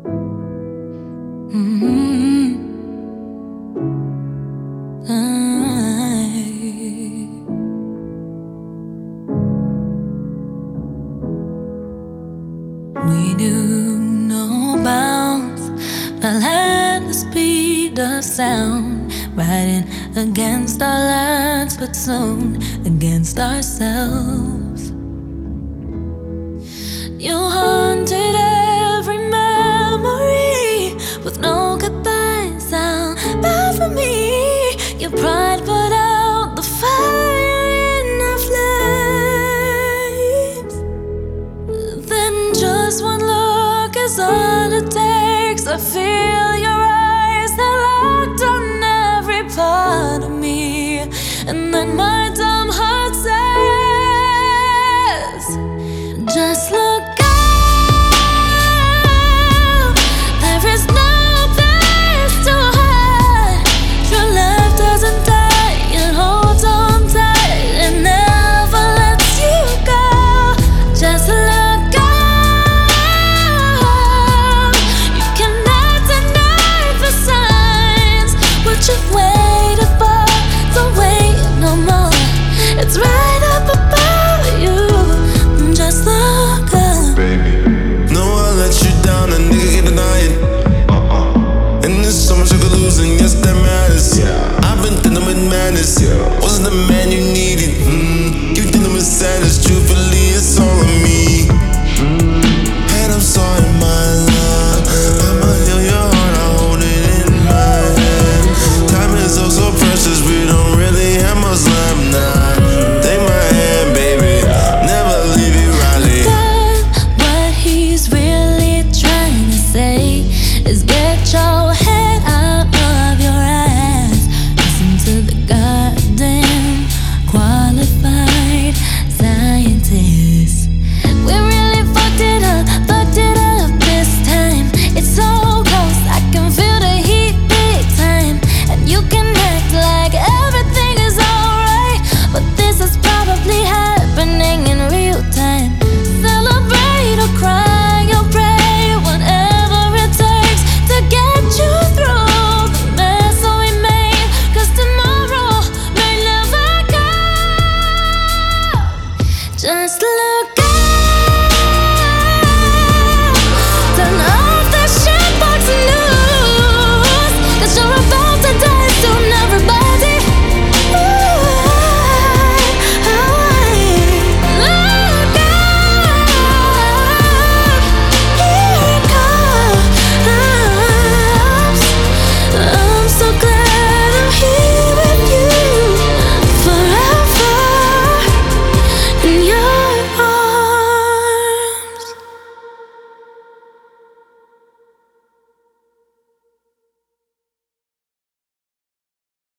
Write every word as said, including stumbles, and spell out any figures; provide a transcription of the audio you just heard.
Mm-hmm. I, we knew no bounds, fell at the speed of sound, riding against our lights, but soon against ourselves. You haunted every memory with no goodbye sound bad for me. Your pride put out the fire in our flames. Then just one look is all it takes. I feel your eyes, they're locked on every part of me. And then my dumb heart says, just look out. There is no place to hide. Your love doesn't die, it holds on tight and never lets you go. Just look out. You cannot deny the signs. What you've waited for, don't wait no more. It's right up above you. Just look up, baby. No, I let you down, a nigga can't deny it. Uh-uh. And there's so much I could lose, and yes, that matters. Yeah. I've been dealing with madness. Yeah. Wasn't the man you needed. Mm. You dealing with sadness. Truthfully, it's all on me. Mm. And I'm sorry, my love. I'ma heal your heart, I hold it in my hand. Time is oh so precious, we don't really have much left now. Take my hand, baby. Never leave it, Riley. God, what he's really trying to say is get your